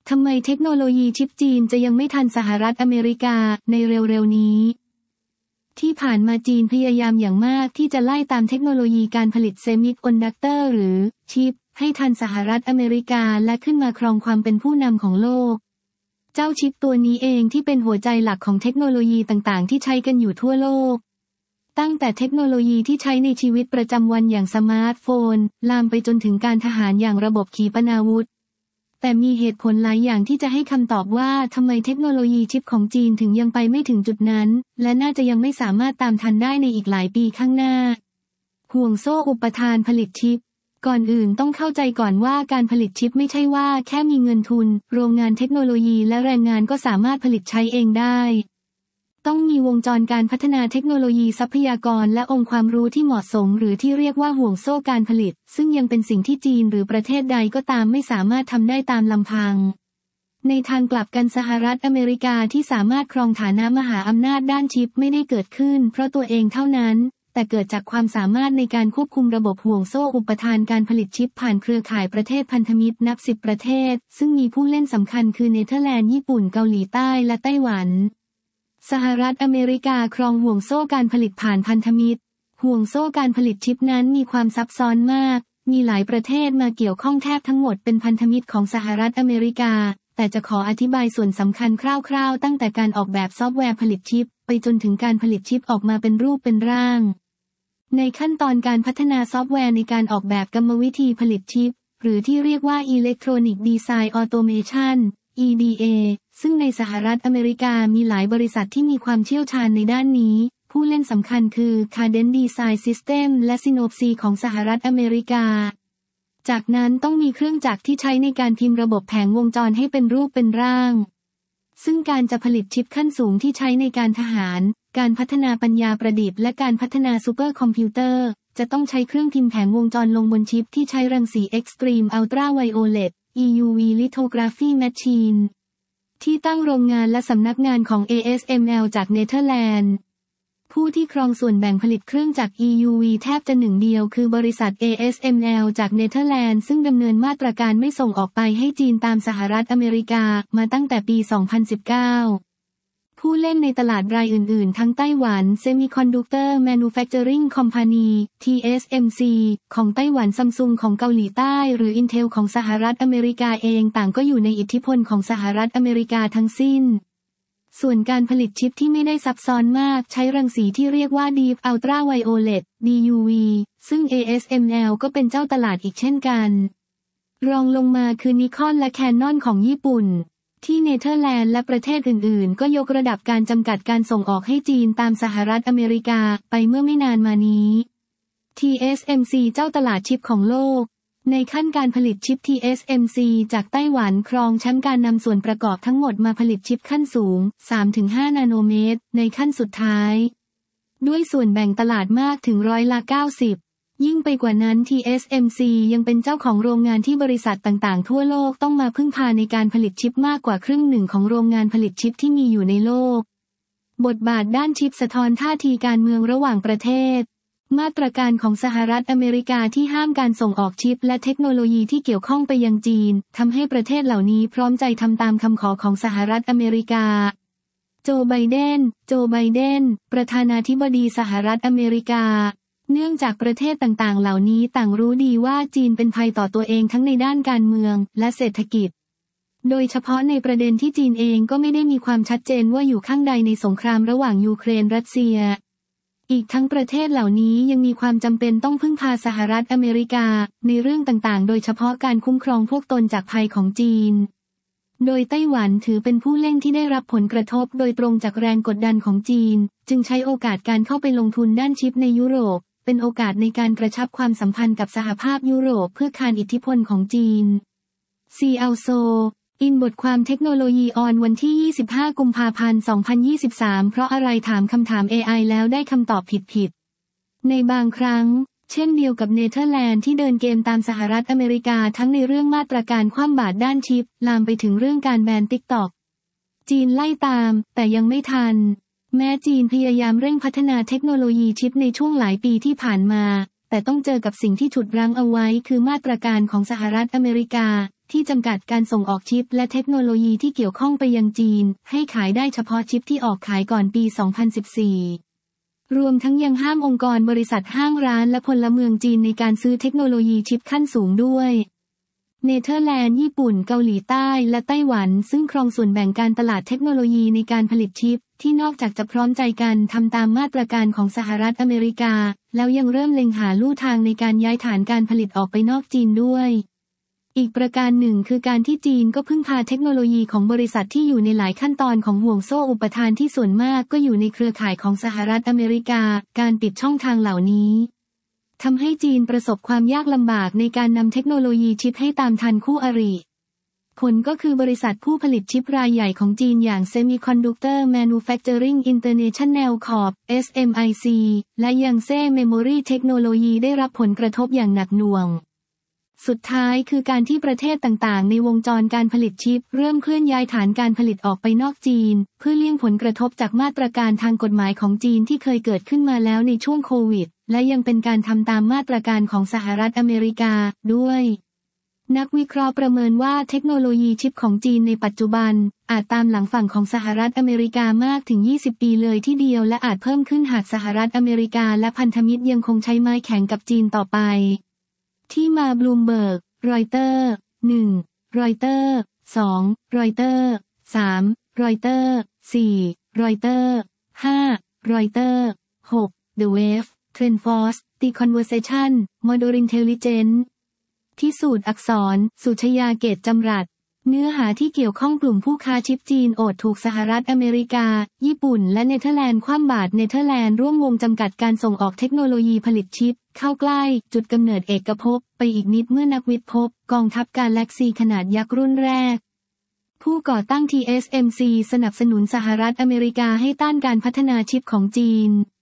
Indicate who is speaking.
Speaker 1: ทำไมเทคโนโลยีชิปจีนจะยังไม่ทันสหรัฐอเมริกาในเร็วๆนี้ที่ผ่านมาจีนพยายามอย่างมากที่จะไล่ตามเทคโนโลยีการผลิตเซมิคอนดักเตอร์หรือชิปให้ทันสหรัฐอเมริกาและขึ้นมาครองความเป็นผู้นำของโลกเจ้าชิปตัวนี้เองที่เป็นหัวใจหลักของเทคโนโลยีต่างๆที่ใช้กันอยู่ทั่วโลกตั้งแต่เทคโนโลยีที่ใช้ในชีวิตประจำวันอย่างสมาร์ทโฟนลามไปจนถึงการทหารอย่างระบบขีปนาวุธแต่มีเหตุผลหลายอย่างที่จะให้คำตอบว่าทำไมเทคโนโลยีชิปของจีนถึงยังไปไม่ถึงจุดนั้นและน่าจะยังไม่สามารถตามทันได้ในอีกหลายปีข้างหน้าห่วงโซ่อุปทานผลิตชิปก่อนอื่นต้องเข้าใจก่อนว่าการผลิตชิปไม่ใช่ว่าแค่มีเงินทุนโรงงานเทคโนโลยีและแรงงานก็สามารถผลิตใช้เองได้ต้องมีวงจรการพัฒนาเทคโนโลยีทรัพยากรและองค์ความรู้ที่เหมาะสมหรือที่เรียกว่าห่วงโซ่การผลิตซึ่งยังเป็นสิ่งที่จีนหรือประเทศใดก็ตามไม่สามารถทำได้ตามลำพังในทางกลับกันสหรัฐอเมริกาที่สามารถครองฐานะมหาอำนาจด้านชิปไม่ได้เกิดขึ้นเพราะตัวเองเท่านั้นแต่เกิดจากความสามารถในการควบคุมระบบห่วงโซ่อุปทานการผลิตชิปผ่านเครือข่ายประเทศพันธมิตรนับ10ประเทศซึ่งมีผู้เล่นสำคัญคือเนเธอร์แลนด์ญี่ปุ่นเกาหลีใต้และไต้หวันสหรัฐอเมริกาครองห่วงโซ่การผลิตผ่านพันธมิตรห่วงโซ่การผลิตชิปนั้นมีความซับซ้อนมากมีหลายประเทศมาเกี่ยวข้องแทบทั้งหมดเป็นพันธมิตรของสหรัฐอเมริกาแต่จะขออธิบายส่วนสำคัญคร่าวๆตั้งแต่การออกแบบซอฟต์แวร์ผลิตชิปไปจนถึงการผลิตชิปออกมาเป็นรูปเป็นร่างในขั้นตอนการพัฒนาซอฟต์แวร์ในการออกแบบกรรมวิธีผลิตชิปหรือที่เรียกว่า Electronic Design Automation EDA ซึ่งในสหรัฐอเมริกามีหลายบริษัทที่มีความเชี่ยวชาญในด้านนี้ผู้เล่นสำคัญคือ Cadence Design System และ Synopsys ของสหรัฐอเมริกาจากนั้นต้องมีเครื่องจักรที่ใช้ในการพิมพ์ระบบแผงวงจรให้เป็นรูปเป็นร่างซึ่งการจะผลิตชิปขั้นสูงที่ใช้ในการทหารการพัฒนาปัญญาประดิษฐ์และการพัฒนาซูเปอร์คอมพิวเตอร์จะต้องใช้เครื่องพิมพ์แผงวงจรลงบนชิปที่ใช้รังสี Extreme Ultraviolet EUV Lithography Machine ที่ตั้งโรงงานและสำนักงานของ ASML จากเนเธอร์แลนด์ผู้ที่ครองส่วนแบ่งผลิตเครื่องจักร EUV แทบจะหนึ่งเดียวคือบริษัท ASML จากเนเธอร์แลนด์ซึ่งดำเนินมาตรการไม่ส่งออกไปให้จีนตามสหรัฐอเมริกามาตั้งแต่ปี 2019 ผู้เล่นในตลาดรายอื่นๆทั้งไต้หวัน Semiconductor Manufacturing Company TSMC ของไต้หวัน Samsung ของเกาหลีใต้หรือ Intel ของสหรัฐอเมริกาเองต่างก็อยู่ในอิทธิพลของสหรัฐอเมริกาทั้งสิ้นส่วนการผลิตชิปที่ไม่ได้ซับซ้อนมากใช้รังสีที่เรียกว่า Deep Ultraviolet DUV ซึ่ง ASML ก็เป็นเจ้าตลาดอีกเช่นกันรองลงมาคือ Nikon และ Canon ของญี่ปุ่นที่เนเธอร์แลนด์และประเทศอื่นๆก็ยกระดับการจำกัดการส่งออกให้จีนตามสหรัฐอเมริกาไปเมื่อไม่นานมานี้ TSMC เจ้าตลาดชิปของโลกในขั้นการผลิตชิป TSMC จากไต้หวันครองแชมป์การนำส่วนประกอบทั้งหมดมาผลิตชิปขั้นสูง 3-5 นาโนเมตรในขั้นสุดท้ายด้วยส่วนแบ่งตลาดมากถึง90%ยิ่งไปกว่านั้น TSMC ยังเป็นเจ้าของโรงงานที่บริษัทต่างๆทั่วโลกต้องมาพึ่งพาในการผลิตชิปมากกว่าครึ่งหนึ่งของโรงงานผลิตชิปที่มีอยู่ในโลกบทบาทด้านชิปสะท้อนท่าทีการเมืองระหว่างประเทศมาตรการของสหรัฐอเมริกาที่ห้ามการส่งออกชิปและเทคโนโลยีที่เกี่ยวข้องไปยังจีนทำให้ประเทศเหล่านี้พร้อมใจทำตามคำขอของสหรัฐอเมริกาโจไบเดนประธานาธิบดีสหรัฐอเมริกาเนื่องจากประเทศต่างๆเหล่านี้ต่างรู้ดีว่าจีนเป็นภัยต่อตัวเองทั้งในด้านการเมืองและเศรษฐกิจโดยเฉพาะในประเด็นที่จีนเองก็ไม่ได้มีความชัดเจนว่าอยู่ข้างใดในสงครามระหว่างยูเครนรัสเซียอีกทั้งประเทศเหล่านี้ยังมีความจำเป็นต้องพึ่งพาสหรัฐอเมริกาในเรื่องต่างๆโดยเฉพาะการคุ้มครองพวกตนจากภัยของจีนโดยไต้หวันถือเป็นผู้เล่นที่ได้รับผลกระทบโดยตรงจากแรงกดดันของจีนจึงใช้โอกาสการเข้าไปลงทุนด้านชิปในยุโรปเป็นโอกาสในการกระชับความสัมพันธ์กับสหภาพยุโรปเพื่อคานอิทธิพลของจีน CLSO อินบทความเทคโนโลยีออนวันที่ 25 กุมภาพันธ์ 2023 เพราะอะไรถามคำถาม AI แล้วได้คำตอบผิดในบางครั้งเช่นเดียวกับเนเธอร์แลนด์ที่เดินเกมตามสหรัฐอเมริกาทั้งในเรื่องมาตรการคว่ำบาตรด้านชิปลามไปถึงเรื่องการแบน TikTok จีนไล่ตามแต่ยังไม่ทันแม้จีนพยายามเร่งพัฒนาเทคโนโลยีชิปในช่วงหลายปีที่ผ่านมาแต่ต้องเจอกับสิ่งที่ฉุดรั้งเอาไว้คือมาตรการของสหรัฐอเมริกาที่จำกัดการส่งออกชิปและเทคโนโลยีที่เกี่ยวข้องไปยังจีนให้ขายได้เฉพาะชิปที่ออกขายก่อนปี 2014 รวมทั้งยังห้ามองค์กรบริษัทห้างร้านและพลเมืองจีนในการซื้อเทคโนโลยีชิปขั้นสูงด้วยเนเธอร์แลนด์ญี่ปุ่นเกาหลีใต้และไต้หวันซึ่งครองส่วนแบ่งการตลาดเทคโนโลยีในการผลิตชิปที่นอกจากจะพร้อมใจกันทำตามมาตรการของสหรัฐอเมริกาแล้วยังเริ่มเล็งหาลู่ทางในการย้ายฐานการผลิตออกไปนอกจีนด้วยอีกประการหนึ่งคือการที่จีนก็พึ่งพาเทคโนโลยีของบริษัทที่อยู่ในหลายขั้นตอนของห่วงโซ่อุปทานที่ส่วนมากก็อยู่ในเครือข่ายของสหรัฐอเมริกาการปิดช่องทางเหล่านี้ทำให้จีนประสบความยากลำบากในการนำเทคโนโลยีชิปให้ตามทันคู่อริผลก็คือบริษัทผู้ผลิตชิปรายใหญ่ของจีนอย่าง Semiconductor Manufacturing International Corp. SMIC และยังเซ่ Memory Technology ได้รับผลกระทบอย่างหนักหน่วงสุดท้ายคือการที่ประเทศต่างๆในวงจรการผลิตชิปเริ่มเคลื่อนย้ายฐานการผลิตออกไปนอกจีนเพื่อเลี่ยงผลกระทบจากมาตรการทางกฎหมายของจีนที่เคยเกิดขึ้นมาแล้วในช่วงโควิดและยังเป็นการทำตามมาตรการของสหรัฐอเมริกาด้วยนักวิเคราะห์ประเมินว่าเทคโนโลยีชิปของจีนในปัจจุบันอาจตามหลังฝั่งของสหรัฐอเมริกามากถึง20 ปีเลยทีเดียวและอาจเพิ่มขึ้นหากสหรัฐอเมริกาและพันธมิตรยังคงใช้ไม้แข็งกับจีนต่อไปที่มาบลูมเบิร์กรอยเตอร์1รอยเตอร์2รอยเตอร์3รอยเตอร์4รอยเตอร์5รอยเตอร์6 The Wave TrendForce The Conversation Model Intelligence ที่สูตรอักษรสุชยาเกตจำรัดเนื้อหาที่เกี่ยวข้องกลุ่มผู้ค้าชิปจีนโอดถูกสหรัฐอเมริกาญี่ปุ่นและเนเธอร์แลนด์คว่ำบาตรเนเธอร์แลนด์ร่วมวงจำกัดการส่งออกเทคโนโลยีผลิตชิปเข้าใกล้จุดกำเนิดเอกภพไปอีกนิดเมื่อนักวิทย์พบกองทัพกาแล็กซีขนาดยักษ์รุ่นแรกผู้ก่อตั้ง TSMC สนับสนุนสหรัฐอเมริกาให้ต้านการพัฒนาชิปของจีน